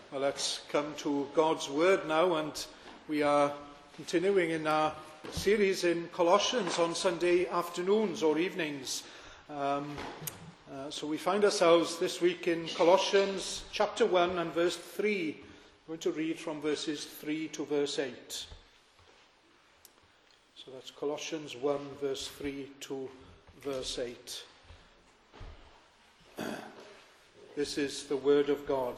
Well, let's come to God's Word now, and we are continuing in our series in Colossians on Sunday afternoons or evenings. So we find ourselves this week in Colossians chapter 1 and verse 3. I'm going to read from verses 3 to verse 8. So that's Colossians 1 verse 3 to verse 8. This is the Word of God.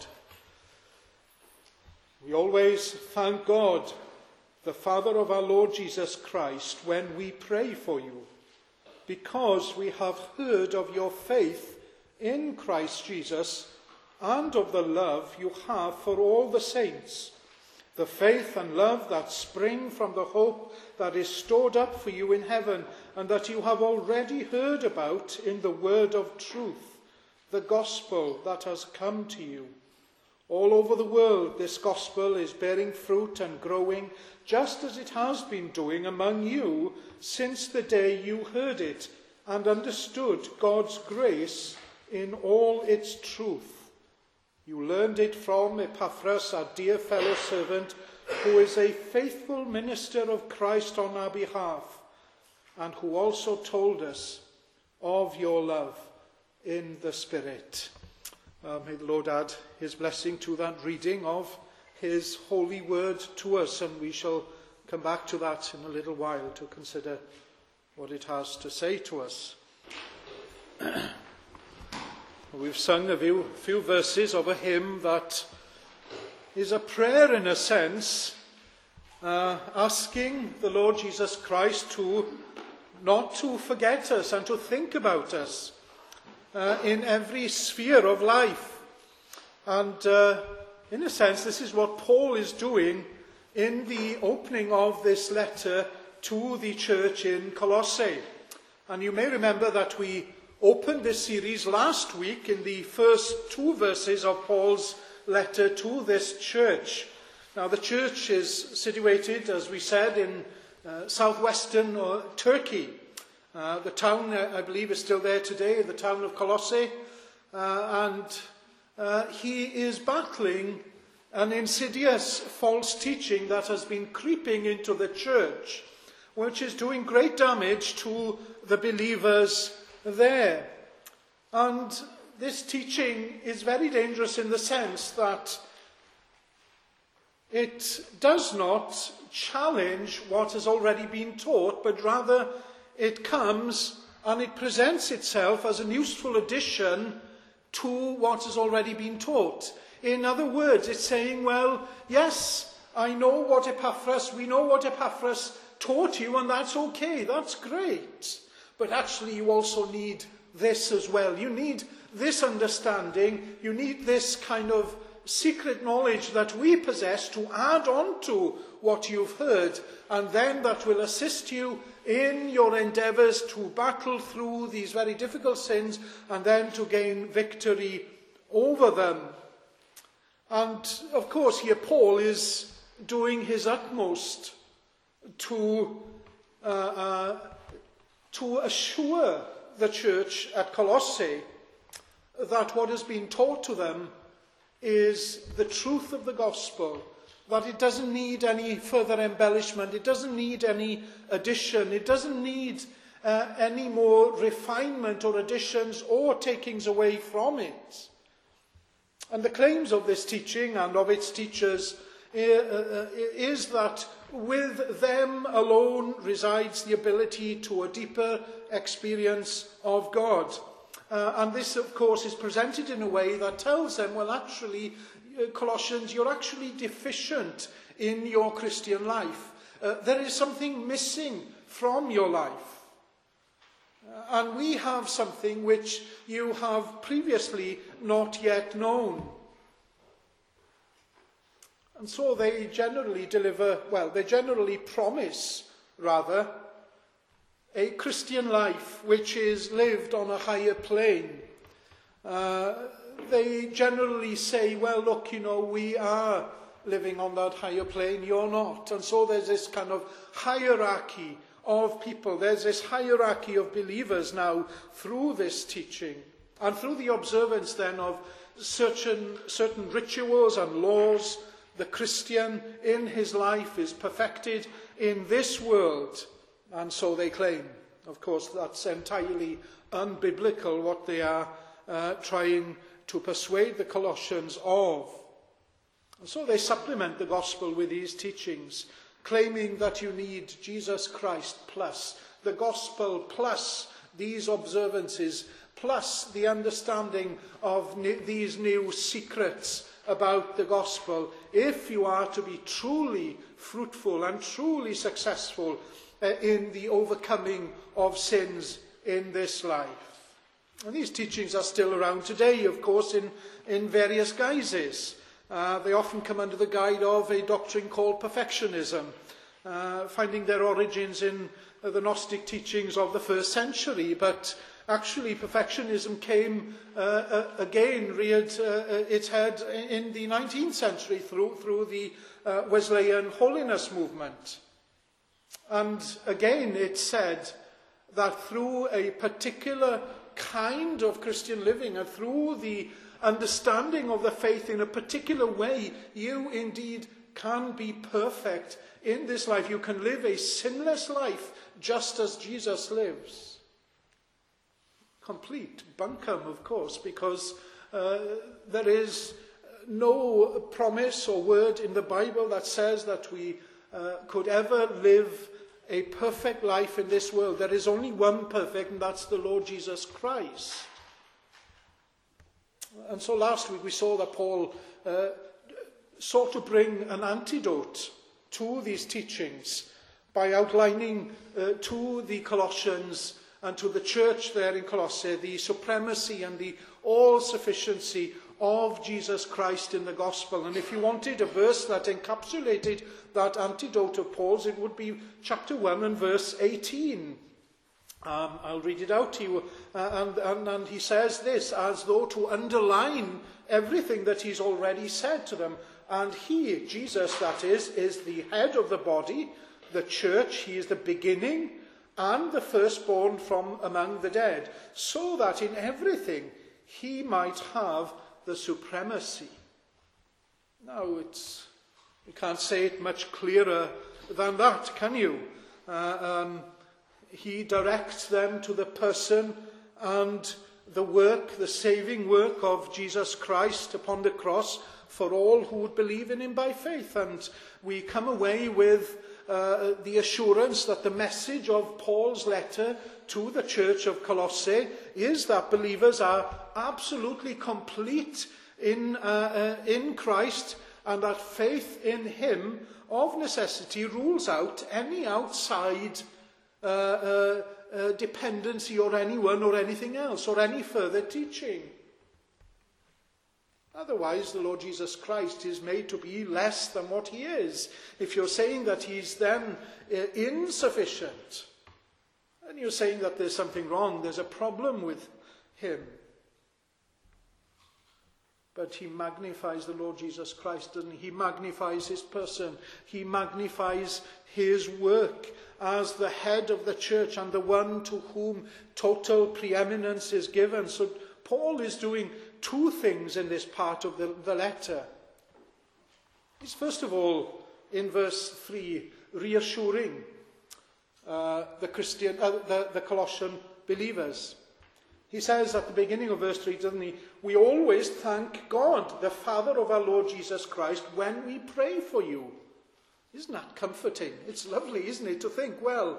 We always thank God, the Father of our Lord Jesus Christ, when we pray for you, because we have heard of your faith in Christ Jesus and of the love you have for all the saints, the faith and love that spring from the hope that is stored up for you in heaven, and that you have already heard about in the word of truth, the gospel that has come to you. All over the world, this gospel is bearing fruit and growing, just as it has been doing among you since the day you heard it and understood God's grace in all its truth. You learned it from Epaphras, our dear fellow servant, who is a faithful minister of Christ on our behalf, and who also told us of your love in the Spirit. May the Lord add his blessing to that reading of his holy word to us, and we shall come back to that in a little while to consider what it has to say to us. We've sung a few verses of a hymn that is a prayer in a sense, asking the Lord Jesus Christ not to forget us and to think about us in every sphere of life. And in a sense, this is what Paul is doing in the opening of this letter to the church in Colossae. And you may remember that we opened this series last week in the first two verses of Paul's letter to this church. Now, the church is situated, as we said, in southwestern Turkey. The town, I believe, is still there today, the town of Colossae, and he is battling an insidious false teaching that has been creeping into the church, which is doing great damage to the believers there. And this teaching is very dangerous in the sense that it does not challenge what has already been taught, but rather it comes and it presents itself as an useful addition to what has already been taught. In other words, it's saying, well, yes, we know what Epaphras taught you, and that's okay, that's great. But actually you also need this as well. You need this understanding, you need this kind of secret knowledge that we possess to add on to what you've heard, and then that will assist you in your endeavours to battle through these very difficult sins and then to gain victory over them. And of course here Paul is doing his utmost to assure the church at Colossae that what has been taught to them is the truth of the gospel, that it doesn't need any further embellishment, it doesn't need any addition, it doesn't need any more refinement or additions or takings away from it. And the claims of this teaching and of its teachers is that with them alone resides the ability to a deeper experience of God. And this, of course, is presented in a way that tells them, well, actually, Colossians, you're actually deficient in your Christian life. There is something missing from your life. And we have something which you have previously not yet known. And so they generally promise, rather, a Christian life which is lived on a higher plane. They generally say, well, look, we are living on that higher plane, you're not. And so there's this kind of hierarchy of people. There's this hierarchy of believers now through this teaching and through the observance then of certain rituals and laws. The Christian in his life is perfected in this world, and so they claim. Of course, that's entirely unbiblical, what they are trying to persuade the Colossians of. And so they supplement the gospel with these teachings, claiming that you need Jesus Christ plus the gospel plus these observances plus the understanding of these new secrets about the gospel, if you are to be truly fruitful and truly successful in the overcoming of sins in this life. And these teachings are still around today, of course, in various guises. They often come under the guide of a doctrine called perfectionism, finding their origins in the Gnostic teachings of the first century. But actually, perfectionism came again, reared its head in the 19th century through the Wesleyan holiness movement. And again, it said that through a particular kind of Christian living and through the understanding of the faith in a particular way, you indeed can be perfect in this life. You can live a sinless life just as Jesus lives. Complete bunkum, of course, because there is no promise or word in the Bible that says that we could ever live a perfect life in this world. There is only one perfect, and that's the Lord Jesus Christ. And so last week we saw that Paul sought to bring an antidote to these teachings by outlining to the Colossians and to the church there in Colossae the supremacy and the all-sufficiency of Jesus Christ in the gospel. And if you wanted a verse that encapsulated that antidote of Paul's, it would be chapter 1 and verse 18. I'll read it out to you. And he says this as though to underline everything that he's already said to them. And he, Jesus that is the head of the body, the church. He is the beginning and the firstborn from among the dead, so that in everything he might have the supremacy. Now, you can't say it much clearer than that, can you? He directs them to the person and the work, the saving work of Jesus Christ upon the cross for all who would believe in him by faith. And we come away with the assurance that the message of Paul's letter to the church of Colossae is that believers are absolutely complete in Christ, and that faith in him of necessity rules out any outside dependency or anyone or anything else or any further teaching. Otherwise, the Lord Jesus Christ is made to be less than what he is. If you're saying that he's then insufficient, then you're saying that there's something wrong, there's a problem with him. But he magnifies the Lord Jesus Christ, and he magnifies his person. He magnifies his work as the head of the church and the one to whom total preeminence is given. So Paul is doing two things in this part of the letter. He's first of all, in verse 3, reassuring the Colossian believers. He says at the beginning of verse 3, doesn't he? We always thank God, the Father of our Lord Jesus Christ, when we pray for you. Isn't that comforting? It's lovely, isn't it, to think, well,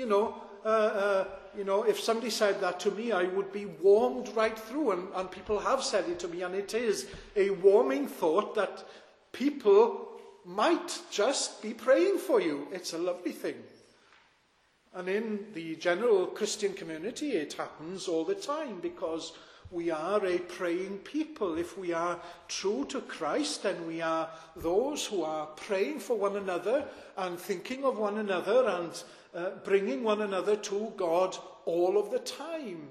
if somebody said that to me, I would be warmed right through, and people have said it to me, and it is a warming thought that people might just be praying for you. It's a lovely thing. And in the general Christian community, it happens all the time because we are a praying people. If we are true to Christ, then we are those who are praying for one another and thinking of one another and bringing one another to God all of the time.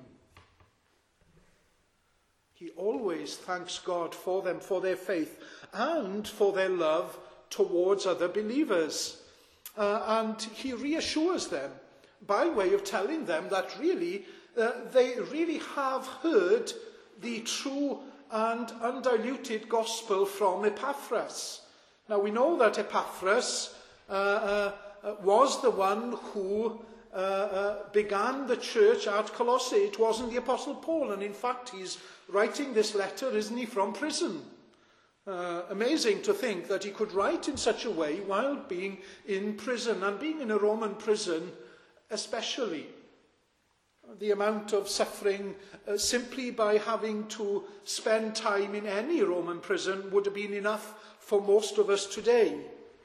He always thanks God for them, for their faith, and for their love towards other believers. And he reassures them by way of telling them that really they really have heard the true and undiluted gospel from Epaphras. Now we know that Epaphras was the one who began the church at Colossae. It wasn't the Apostle Paul, and in fact he's writing this letter, isn't he, from prison. Amazing to think that he could write in such a way while being in prison, and being in a Roman prison especially. The amount of suffering simply by having to spend time in any Roman prison would have been enough for most of us today.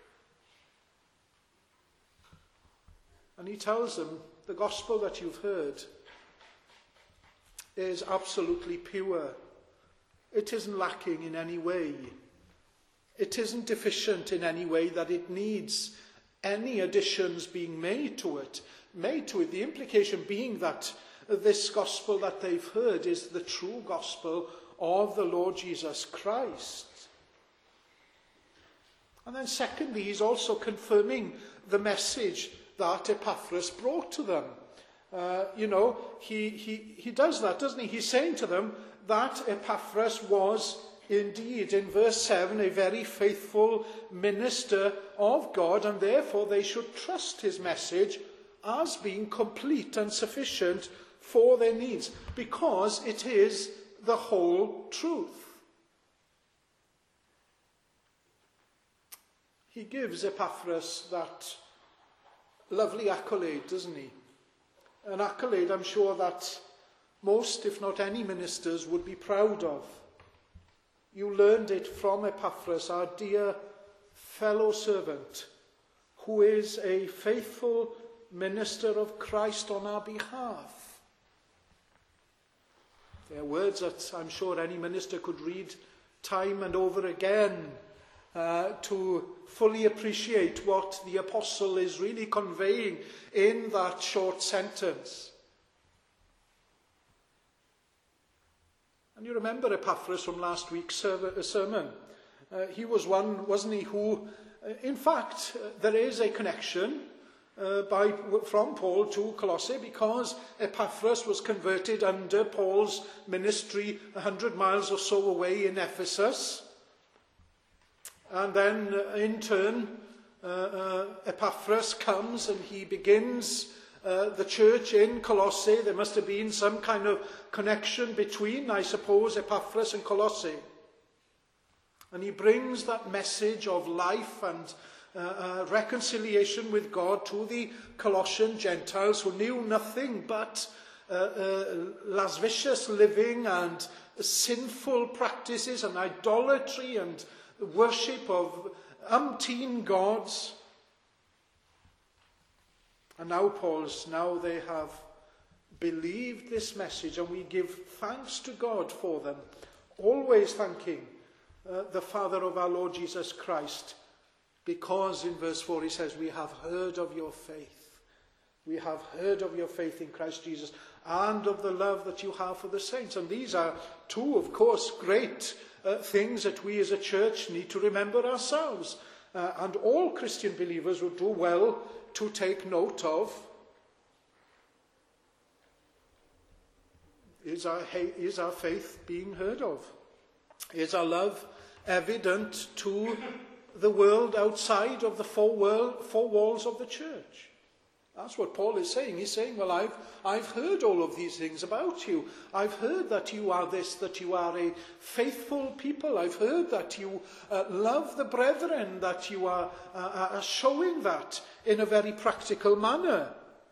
And he tells them, the gospel that you've heard is absolutely pure. It isn't lacking in any way. It isn't deficient in any way that it needs any additions being made to it. The implication being that this gospel that they've heard is the true gospel of the Lord Jesus Christ. And then secondly, he's also confirming the message that Epaphras brought to them. He does that, doesn't he? He's saying to them that Epaphras was indeed, in verse 7, a very faithful minister of God, and therefore they should trust his message as being complete and sufficient for their needs, because it is the whole truth. He gives Epaphras that lovely accolade, doesn't he? An accolade I'm sure that most, if not any, ministers would be proud of. You learned it from Epaphras, our dear fellow servant, who is a faithful minister of Christ on our behalf. They are words that I'm sure any minister could read time and over again to fully appreciate what the apostle is really conveying in that short sentence. And you remember Epaphras from last week's sermon. He was one, wasn't he, who, in fact, there is a connection from Paul to Colossae, because Epaphras was converted under Paul's ministry 100 miles or so away in Ephesus. And then, in turn, Epaphras comes and he begins the church in Colossae. There must have been some kind of connection between, I suppose, Epaphras and Colossae. And he brings that message of life and reconciliation with God to the Colossian Gentiles who knew nothing but lascivious living and sinful practices and idolatry and worship of umpteen gods. And now now they have believed this message, and we give thanks to God for them, always thanking the Father of our Lord Jesus Christ, because in verse 4 he says, we have heard of your faith. We have heard of your faith in Christ Jesus and of the love that you have for the saints. And these are two, of course, great things that we as a church need to remember ourselves. And all Christian believers would do well to take note of. Is our faith being heard of? Is our love evident to the world outside of the four walls of the church? That's what Paul is saying. He's saying, well, I've heard all of these things about you. I've heard that you are this, that you are a faithful people. I've heard that you love the brethren, that you are showing that in a very practical manner.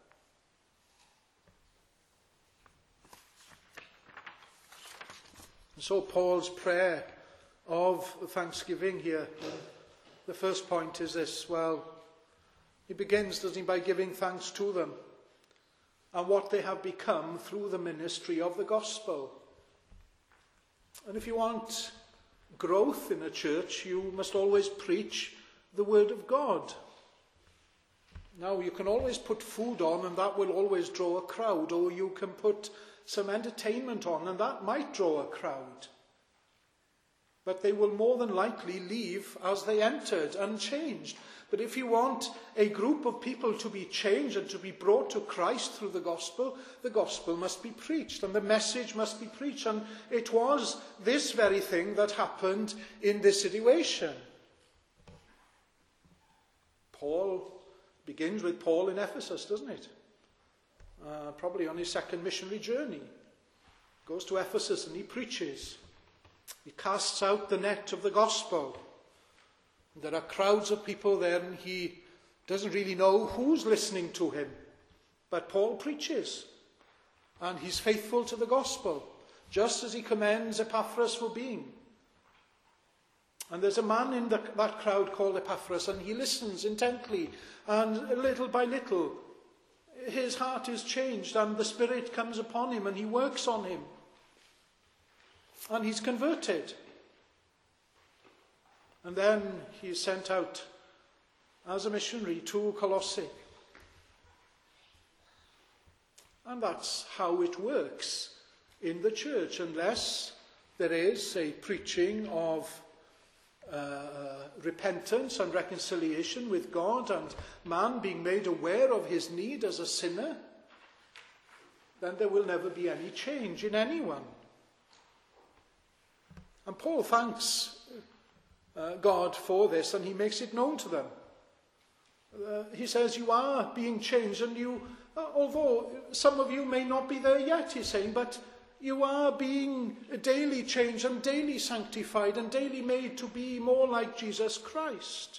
So Paul's prayer of thanksgiving here, the first point is this, well, he begins, doesn't he, by giving thanks to them and what they have become through the ministry of the gospel. And if you want growth in a church, you must always preach the word of God. Now, you can always put food on and that will always draw a crowd, or you can put some entertainment on and that might draw a crowd. but they will more than likely leave as they entered, unchanged. But if you want a group of people to be changed and to be brought to Christ through the gospel must be preached and the message must be preached. And it was this very thing that happened in this situation. Paul begins with Paul in Ephesus, doesn't it? Probably on his second missionary journey. Goes to Ephesus and he preaches. He casts out the net of the gospel. There are crowds of people there and he doesn't really know who's listening to him. But Paul preaches and he's faithful to the gospel, just as he commends Epaphras for being. And there's a man in that crowd called Epaphras, and he listens intently, and little by little his heart is changed and the Spirit comes upon him and he works on him. And he's converted. And then he is sent out as a missionary to Colossae. And that's how it works in the church, unless there is a preaching of repentance and reconciliation with God and man being made aware of his need as a sinner, then there will never be any change in anyone. And Paul thanks God for this, and he makes it known to them. He says, you are being changed, and you, although some of you may not be there yet, he's saying, but you are being daily changed and daily sanctified and daily made to be more like Jesus Christ.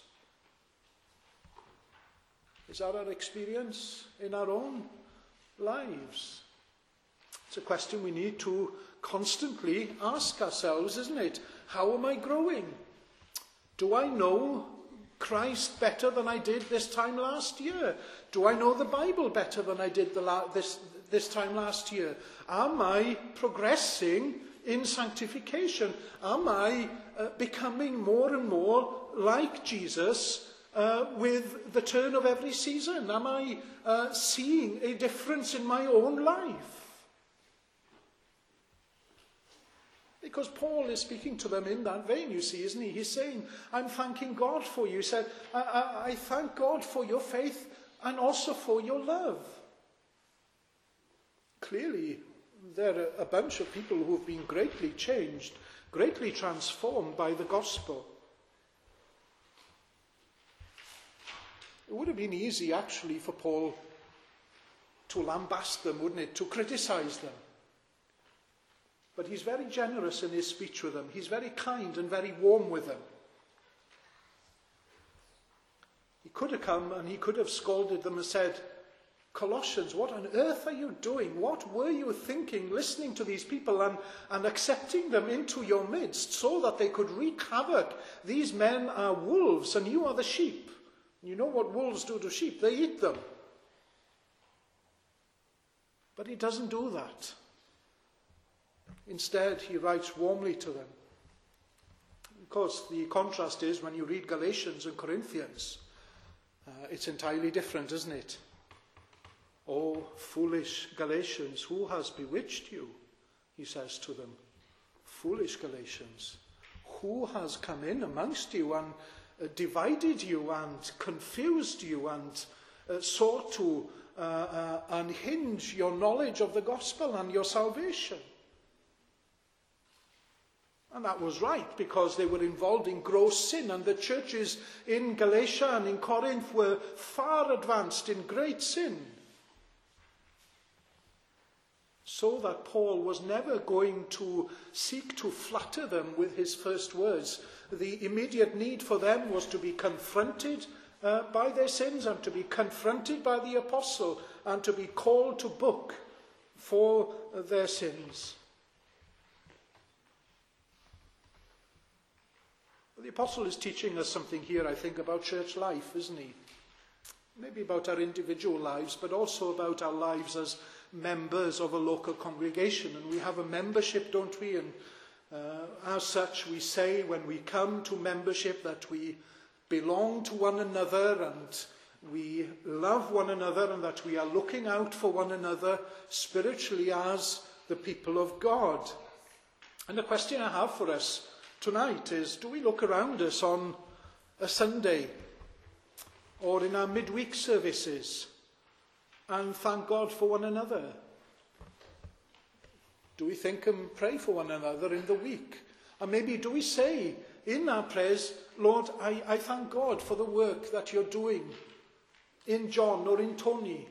Is that our experience in our own lives? It's a question we need to constantly ask ourselves, isn't it? How am I growing? Do I know Christ better than I did this time last year? Do I know the Bible better than I did this time last year? Am I progressing in sanctification? Am I becoming more and more like Jesus with the turn of every season? Am I seeing a difference in my own life? Because Paul is speaking to them in that vein, you see, isn't he? He's saying, I'm thanking God for you. He said, I thank God for your faith and also for your love. Clearly, there are a bunch of people who have been greatly changed, greatly transformed by the gospel. It would have been easy, actually, for Paul to lambast them, wouldn't it? To criticize them. But he's very generous in his speech with them. He's very kind and very warm with them. He could have come and he could have scolded them and said, Colossians, what on earth are you doing? What were you thinking, listening to these people and accepting them into your midst so that they could wreak havoc? These men are wolves and you are the sheep. You know what wolves do to sheep? They eat them. But he doesn't do that. Instead, he writes warmly to them. Of course, the contrast is when you read Galatians and Corinthians, it's entirely different, isn't it? Oh, foolish Galatians, who has bewitched you? He says to them. Foolish Galatians, who has come in amongst you and divided you and confused you and sought to unhinge your knowledge of the gospel and your salvation? And that was right, because they were involved in gross sin, and the churches in Galatia and in Corinth were far advanced in great sin. So that Paul was never going to seek to flatter them with his first words. The immediate need for them was to be confronted by their sins and to be confronted by the apostle and to be called to book for their sins. The apostle is teaching us something here, I think, about church life, isn't he? Maybe about our individual lives, but also about our lives as members of a local congregation. And we have a membership, don't we? And as such, we say when we come to membership that we belong to one another and we love one another and that we are looking out for one another spiritually as the people of God. And the question I have for us tonight is, do we look around us on a Sunday or in our midweek services and thank God for one another? Do we think and pray for one another in the week? And maybe do we say in our prayers, Lord, I thank God for the work that you're doing in John or in Tony.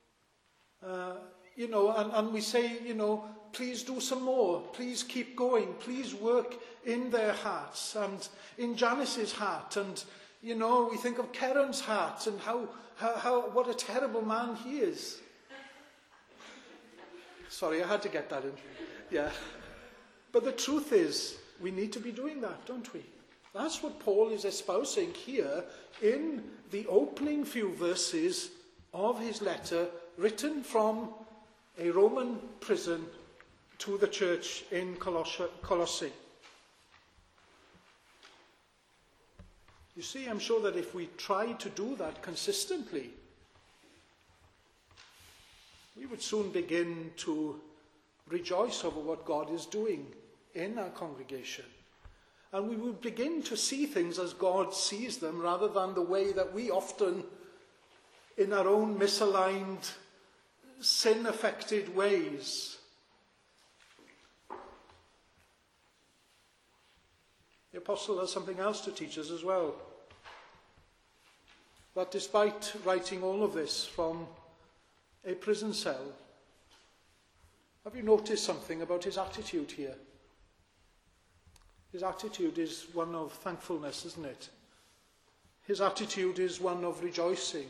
And we say, please do some more. Please keep going. Please work in their hearts and in Janice's heart. And, we think of Karen's heart and what a terrible man he is. Sorry, I had to get that in. Yeah. But the truth is, we need to be doing that, don't we? That's what Paul is espousing here in the opening few verses of his letter, written from a Roman prison to the church in Colossae. You see, I'm sure that if we try to do that consistently, we would soon begin to rejoice over what God is doing in our congregation. And we would begin to see things as God sees them, rather than the way that we often, in our own misaligned, sin-affected ways. The apostle has something else to teach us as well. That despite writing all of this from a prison cell, have you noticed something about his attitude here? His attitude is one of thankfulness, isn't it? His attitude is one of rejoicing.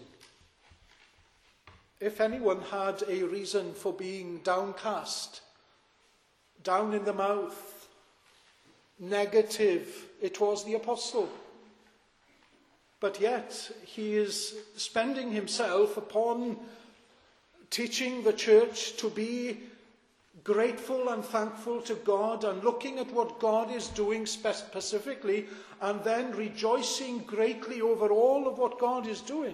If anyone had a reason for being downcast, down in the mouth, negative, it was the apostle. But yet he is spending himself upon teaching the church to be grateful and thankful to God, and looking at what God is doing specifically, and then rejoicing greatly over all of what God is doing.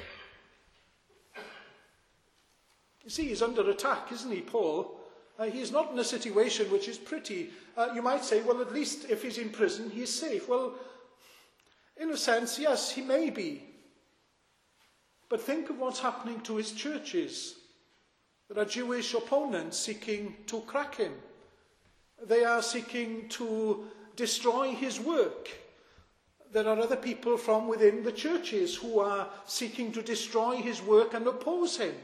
You see, he's under attack, isn't he, Paul? He's not in a situation which is pretty. You might say, well, at least if he's in prison, he's safe. Well, in a sense, yes, he may be. But think of what's happening to his churches. There are Jewish opponents seeking to crack him. They are seeking to destroy his work. There are other people from within the churches who are seeking to destroy his work and oppose him.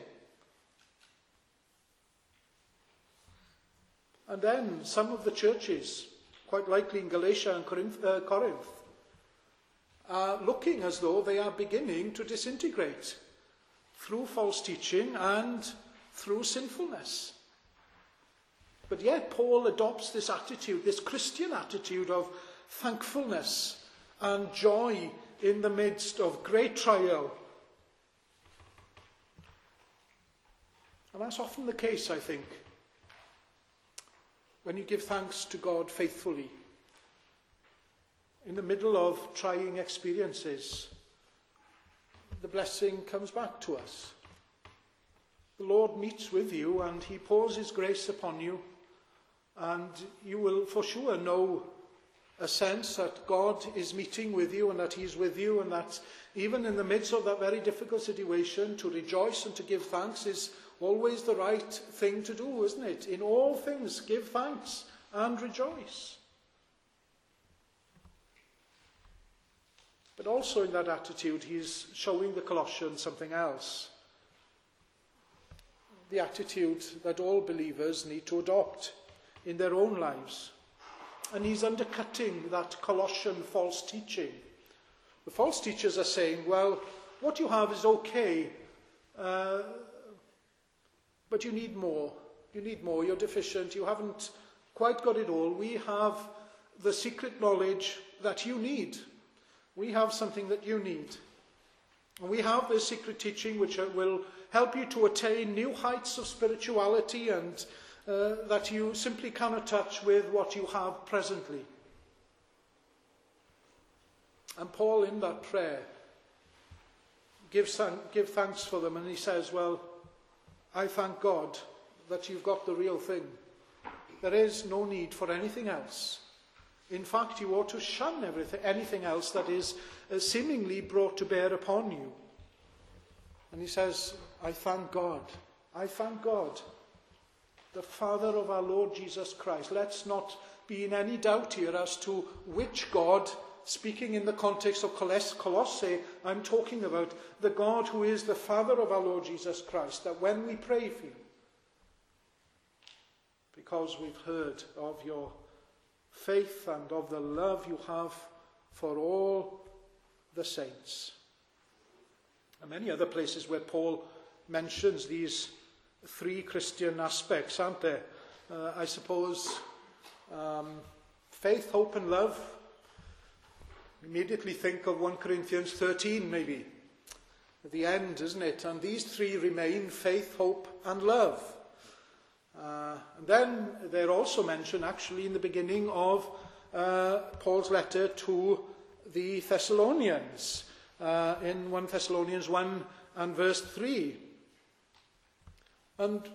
And then some of the churches, quite likely in Galatia and Corinth, are looking as though they are beginning to disintegrate through false teaching and through sinfulness. But yet Paul adopts this attitude, this Christian attitude of thankfulness and joy in the midst of great trial. And that's often the case, I think, when you give thanks to God faithfully in the middle of trying experiences. The blessing comes back to us. The Lord meets with you and he pours his grace upon you, and you will for sure know a sense that God is meeting with you and that he's with you, and that even in the midst of that very difficult situation, to rejoice and to give thanks is always the right thing to do, isn't it? In all things, give thanks and rejoice. But also in that attitude, he's showing the Colossians something else. The attitude that all believers need to adopt in their own lives. And he's undercutting that Colossian false teaching. The false teachers are saying, well, what you have is okay, but you need more. You need more. You're deficient. You haven't quite got it all. We have the secret knowledge that you need. We have something that you need. And we have this secret teaching which will help you to attain new heights of spirituality, and that you simply cannot touch with what you have presently. And Paul, in that prayer, gives thanks for them, and he says, well, I thank God that you've got the real thing. There is no need for anything else. In fact, you ought to shun anything else that is seemingly brought to bear upon you. And he says, I thank God, the Father of our Lord Jesus Christ. Let's not be in any doubt here as to which God, speaking in the context of Colossae, I'm talking about the God who is the Father of our Lord Jesus Christ, that when we pray for you, because we've heard of your faith and of the love you have for all the saints. And many other places where Paul mentions these three Christian aspects, aren't there? I suppose faith, hope and love. Immediately think of 1 Corinthians 13 maybe, at the end, isn't it? And these three remain: faith, hope and love. And then they're also mentioned actually in the beginning of Paul's letter to the Thessalonians, in 1 Thessalonians 1 and verse 3. And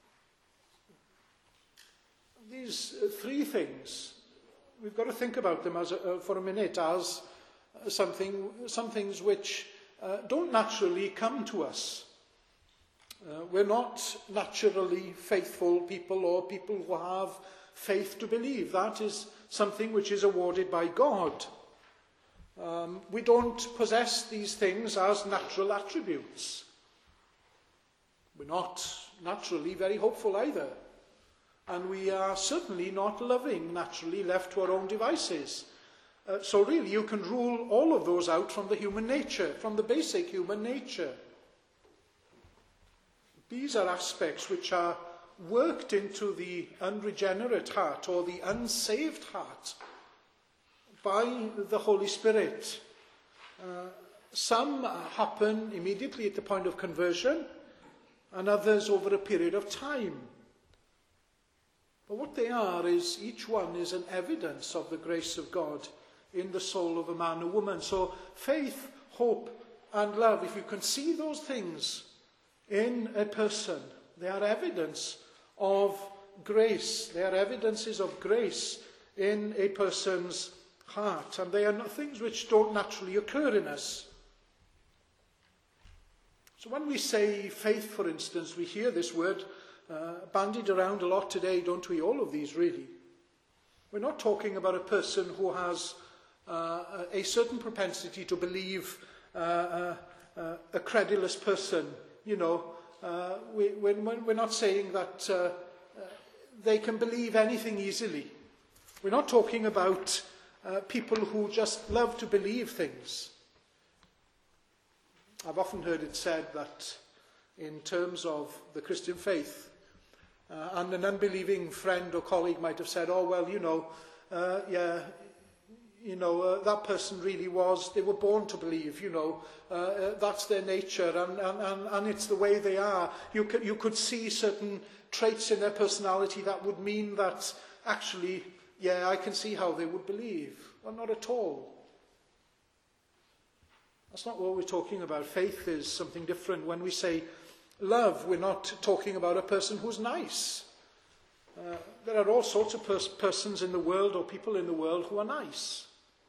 these three things, we've got to think about them for a minute as some things which don't naturally come to us. We're not naturally faithful people or people who have faith to believe. That is something which is awarded by God. We don't possess these things as natural attributes. We're not naturally very hopeful either. And we are certainly not loving, naturally left to our own devices. So really you can rule all of those out from the human nature, from the basic human nature. These are aspects which are worked into the unregenerate heart or the unsaved heart by the Holy Spirit. Some happen immediately at the point of conversion, and others over a period of time. But what they are is, each one is an evidence of the grace of God in the soul of a man or woman. So faith, hope and love, if you can see those things in a person, they are evidence of grace. They are evidences of grace in a person's heart. And they are not things which don't naturally occur in us. So when we say faith, for instance, we hear this word bandied around a lot today, don't we? All of these, really. We're not talking about a person who has a certain propensity to believe, a credulous person. You know, we're not saying that they can believe anything easily. We're not talking about people who just love to believe things. I've often heard it said that in terms of the Christian faith, and an unbelieving friend or colleague might have said, oh, well, that person really they were born to believe, that's their nature, and it's the way they are. You could see certain traits in their personality that would mean that actually, I can see how they would believe. Well, not at all. That's not what we're talking about. Faith is something different. When we say love, we're not talking about a person who's nice. There are all sorts of persons in the world or people in the world who are nice,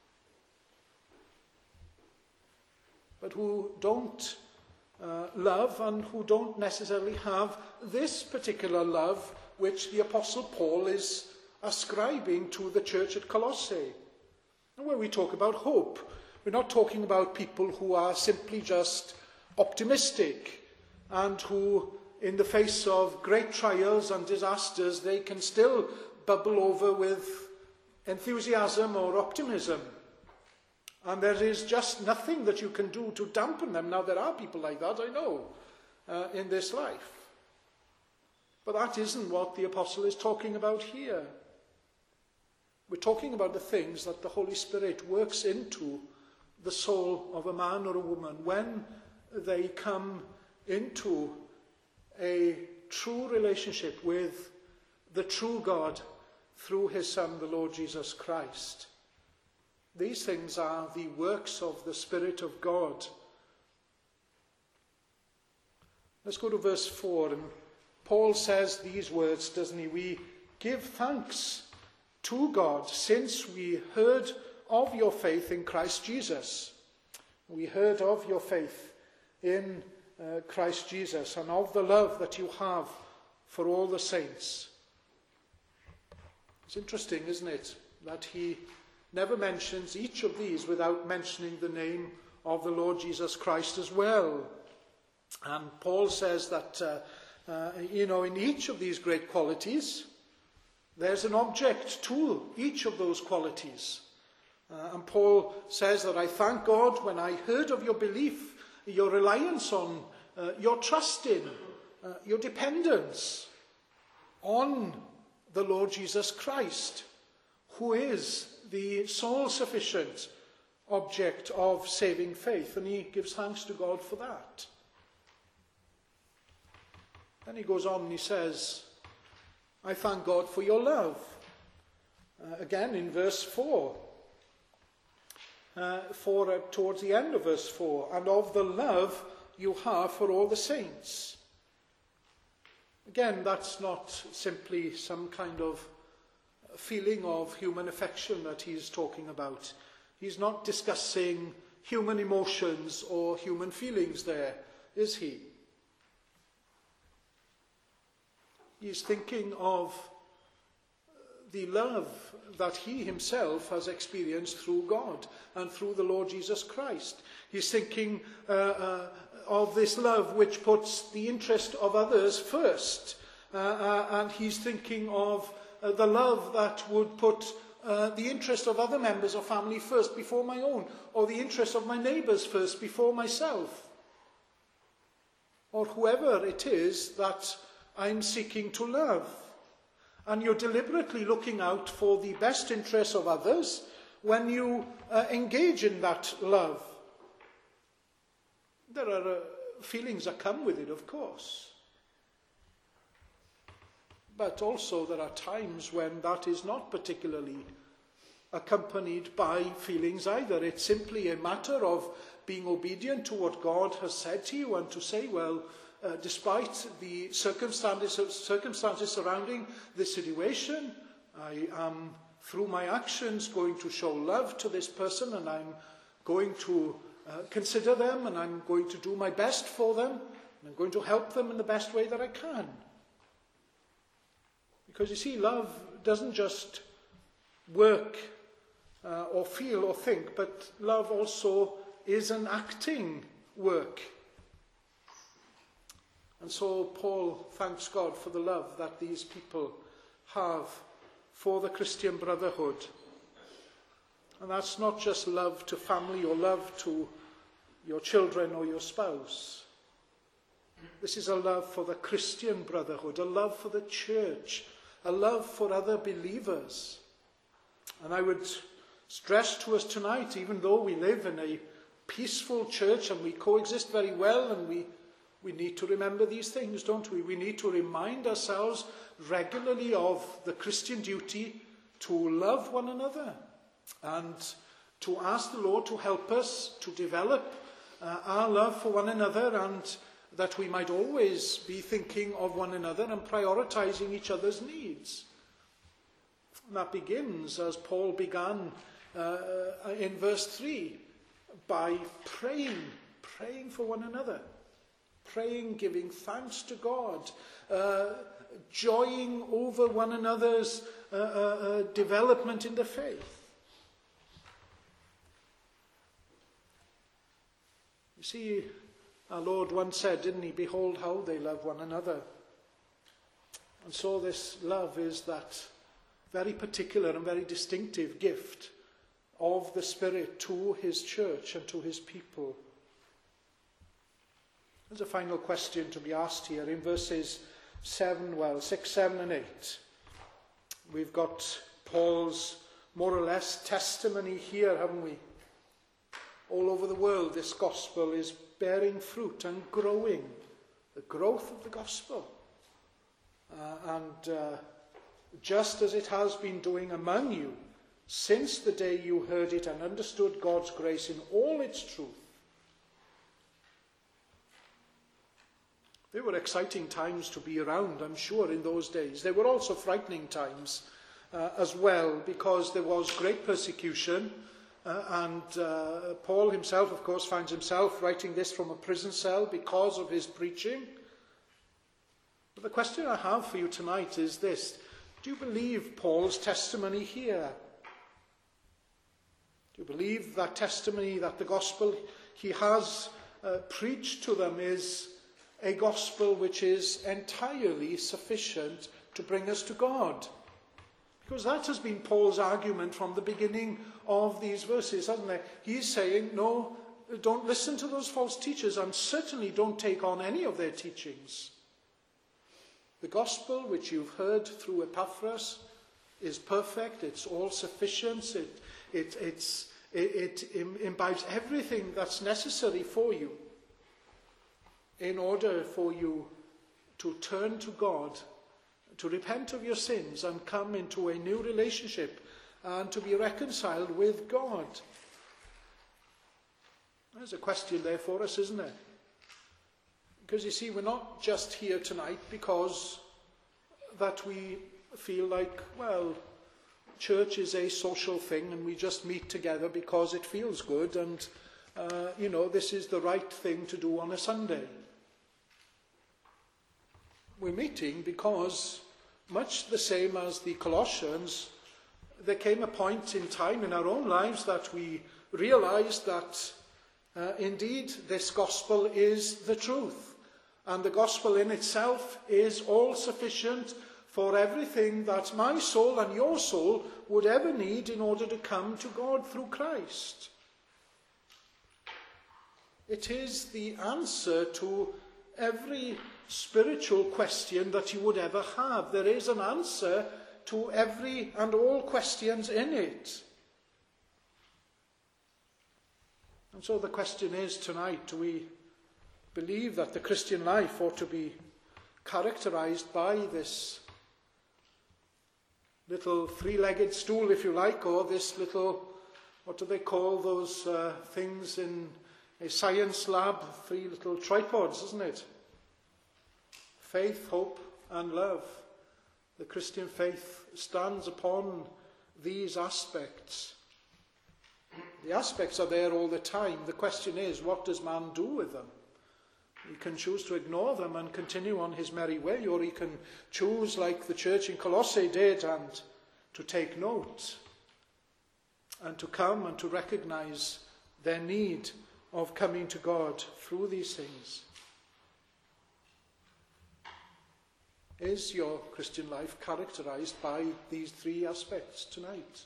but who don't love and who don't necessarily have this particular love which the Apostle Paul is ascribing to the church at Colossae. And when we talk about hope, we're not talking about people who are simply just optimistic and who, in the face of great trials and disasters, they can still bubble over with enthusiasm or optimism. And there is just nothing that you can do to dampen them. Now, there are people like that, I know, in this life. But that isn't what the apostle is talking about here. We're talking about the things that the Holy Spirit works into the soul of a man or a woman when they come into a true relationship with the true God through his Son, the Lord Jesus Christ. These things are the works of the Spirit of God. Let's go to verse 4. And Paul says these words, doesn't he? We give thanks to God since we heard of your faith in Christ Jesus. We heard of your faith in Christ Jesus and of the love that you have for all the saints. It's interesting, isn't it, that he never mentions each of these without mentioning the name of the Lord Jesus Christ as well. And Paul says that, in each of these great qualities, there's an object to each of those qualities. And Paul says that I thank God when I heard of your belief, your reliance on, your trust in, your dependence on the Lord Jesus Christ, who is the sole sufficient object of saving faith. And he gives thanks to God for that. Then he goes on and he says, I thank God for your love. Again in verse 4. Towards the end of verse 4, and of the love you have for all the saints. Again, that's not simply some kind of feeling of human affection that he's talking about. He's not discussing human emotions or human feelings there, is he? He's thinking of the love that he himself has experienced through God and through the Lord Jesus Christ. He's thinking of this love which puts the interest of others first. And he's thinking of the love that would put the interest of other members of family first before my own, or the interest of my neighbours first before myself, or whoever it is that I'm seeking to love. And you're deliberately looking out for the best interests of others when you engage in that love. There are feelings that come with it, of course. But also there are times when that is not particularly accompanied by feelings either. It's simply a matter of being obedient to what God has said to you and to say, well, despite the circumstances surrounding this situation, I am, through my actions, going to show love to this person, and I'm going to consider them, and I'm going to do my best for them, and I'm going to help them in the best way that I can. Because you see, love doesn't just work or feel or think, but love also is an acting work. And so Paul thanks God for the love that these people have for the Christian brotherhood. And that's not just love to family or love to your children or your spouse. This is a love for the Christian brotherhood, a love for the church, a love for other believers. And I would stress to us tonight, even though we live in a peaceful church and we coexist very well, and we need to remember these things, don't we? We need to remind ourselves regularly of the Christian duty to love one another and to ask the Lord to help us to develop our love for one another, and that we might always be thinking of one another and prioritizing each other's needs. And that begins, as Paul began in verse 3, by praying for one another. Praying, giving thanks to God, joying over one another's development in the faith. You see, our Lord once said, didn't he, behold how they love one another. And so this love is that very particular and very distinctive gift of the Spirit to his church and to his people. There's a final question to be asked here in verses 6, 7 and 8. We've got Paul's more or less testimony here, haven't we? All over the world this gospel is bearing fruit and growing. The growth of the gospel. And just as it has been doing among you since the day you heard it and understood God's grace in all its truth. They were exciting times to be around, I'm sure, in those days. They were also frightening times as well, because there was great persecution, and Paul himself, of course, finds himself writing this from a prison cell because of his preaching. But the question I have for you tonight is this: do you believe Paul's testimony here? Do you believe that testimony, that the gospel he has preached to them is a gospel which is entirely sufficient to bring us to God? Because that has been Paul's argument from the beginning of these verses, hasn't it? He's saying, no, don't listen to those false teachers, and certainly don't take on any of their teachings. The gospel which you've heard through Epaphras is perfect, it's all sufficient, it imbibes everything that's necessary for you in order for you to turn to God, to repent of your sins and come into a new relationship and to be reconciled with God. There's a question there for us, isn't there? Because you see, we're not just here tonight because that we feel like, well, church is a social thing and we just meet together because it feels good and, this is the right thing to do on a Sunday. We're meeting because, much the same as the Colossians, there came a point in time in our own lives that we realized that indeed this gospel is the truth, and the gospel in itself is all sufficient for everything that my soul and your soul would ever need in order to come to God through Christ. It is the answer to every spiritual question that you would ever have. There is an answer to every and all questions in it. And so the question is tonight, do we believe that the Christian life ought to be characterized by this little three-legged stool, if you like, or this little, what do they call those things in a science lab? 3 little tripods, isn't it? Faith, hope, and love. The Christian faith stands upon these aspects. The aspects are there all the time. The question is, what does man do with them? He can choose to ignore them and continue on his merry way, or he can choose, like the church in Colossae did, and to take note and to come and to recognize their need of coming to God through these things. Is your Christian life characterized by these 3 aspects tonight?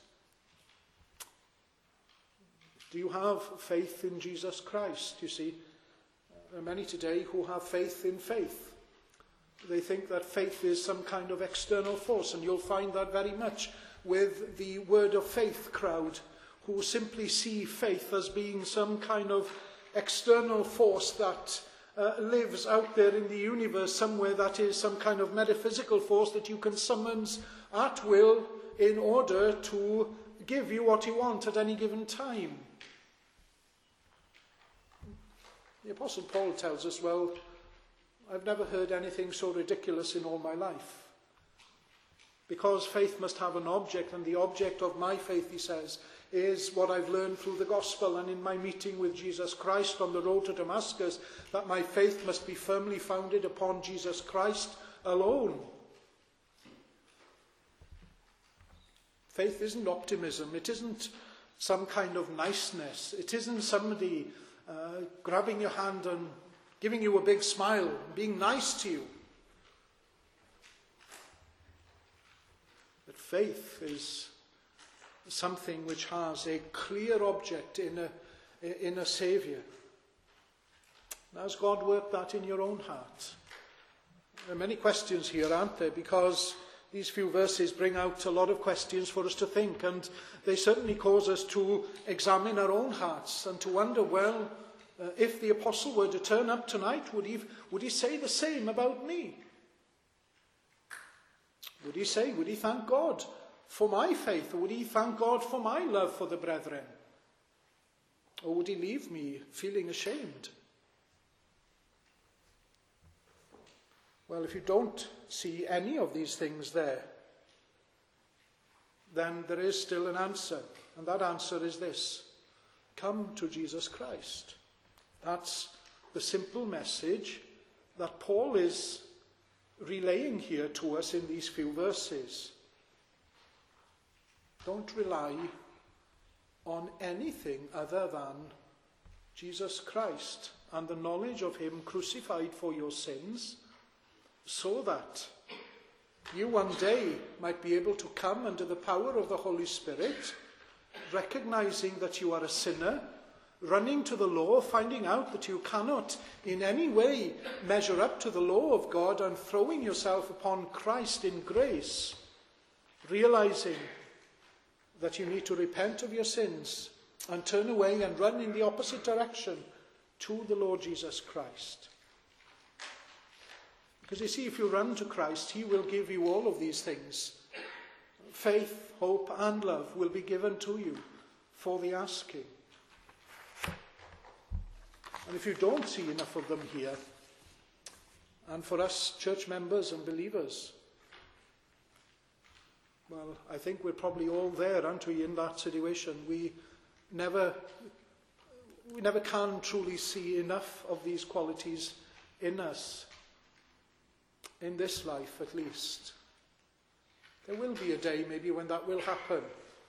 Do you have faith in Jesus Christ? You see, there are many today who have faith in faith. They think that faith is some kind of external force, and you'll find that very much with the word of faith crowd, who simply see faith as being some kind of external force that lives out there in the universe somewhere, that is some kind of metaphysical force that you can summon at will in order to give you what you want at any given time. The Apostle Paul tells us, well, I've never heard anything so ridiculous in all my life. Because faith must have an object, and the object of my faith, he says, is what I've learned through the gospel and in my meeting with Jesus Christ on the road to Damascus, that my faith must be firmly founded upon Jesus Christ alone. Faith isn't optimism. It isn't some kind of niceness. It isn't somebody grabbing your hand and giving you a big smile, being nice to you. But faith is something which has a clear object in a Saviour. And has God worked that in your own heart? There are many questions here, aren't there? Because these few verses bring out a lot of questions for us to think, and they certainly cause us to examine our own hearts and to wonder, well, if the apostle were to turn up tonight, would he say the same about me? Would he thank God for my faith? Or would he thank God for my love for the brethren? Or would he leave me feeling ashamed? Well, if you don't see any of these things there, then there is still an answer. And that answer is this: come to Jesus Christ. That's the simple message that Paul is relaying here to us in these few verses. Don't rely on anything other than Jesus Christ and the knowledge of him crucified for your sins, so that you one day might be able to come under the power of the Holy Spirit, recognizing that you are a sinner, running to the law, finding out that you cannot in any way measure up to the law of God, and throwing yourself upon Christ in grace, realizing that you need to repent of your sins and turn away and run in the opposite direction to the Lord Jesus Christ. Because you see, if you run to Christ, he will give you all of these things. Faith, hope, and love will be given to you for the asking. And if you don't see enough of them here, and for us church members and believers, well, I think we're probably all there, aren't we, in that situation. We never can truly see enough of these qualities in us, in this life at least. There will be a day maybe when that will happen.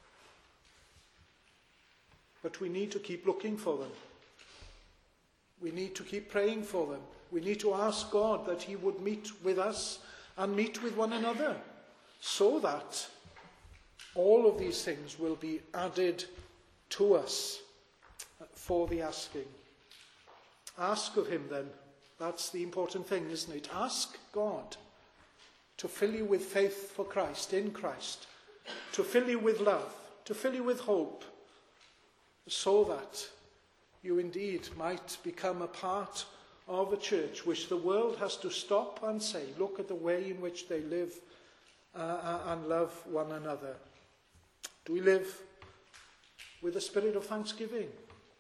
But we need to keep looking for them. We need to keep praying for them. We need to ask God that he would meet with us and meet with one another, so that all of these things will be added to us for the asking. Ask of him then. That's the important thing, isn't it? Ask God to fill you with faith for Christ, in Christ, to fill you with love, to fill you with hope, so that you indeed might become a part of a church which the world has to stop and say, look at the way in which they live and love one another. Do we live with a spirit of thanksgiving?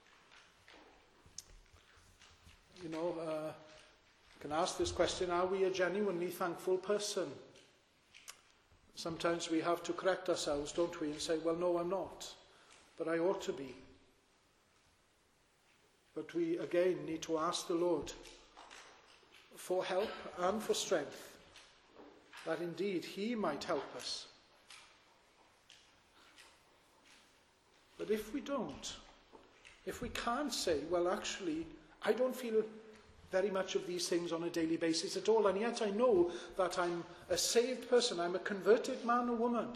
You know, I can ask this question: are we a genuinely thankful person? Sometimes we have to correct ourselves, don't we, and say, well, no, I'm not, but I ought to be. But we again need to ask the Lord for help and for strength, that indeed he might help us. But if we don't, if we can't say, well, actually, I don't feel very much of these things on a daily basis at all, and yet I know that I'm a saved person, I'm a converted man or woman,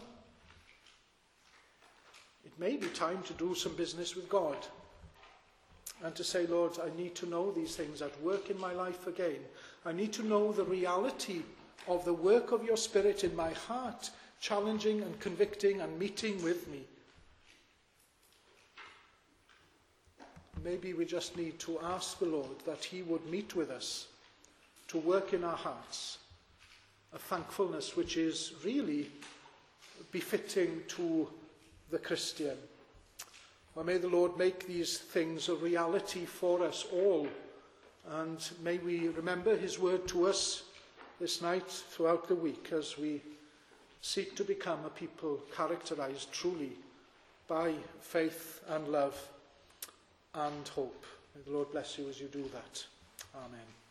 it may be time to do some business with God and to say, Lord, I need to know these things at work in my life again. I need to know the reality of the work of your Spirit in my heart, challenging and convicting and meeting with me. Maybe we just need to ask the Lord that he would meet with us, to work in our hearts a thankfulness which is really befitting to the Christian. Well, may the Lord make these things a reality for us all, and may we remember his word to us this night throughout the week as we seek to become a people characterized truly by faith and love and hope. May the Lord bless you as you do that. Amen.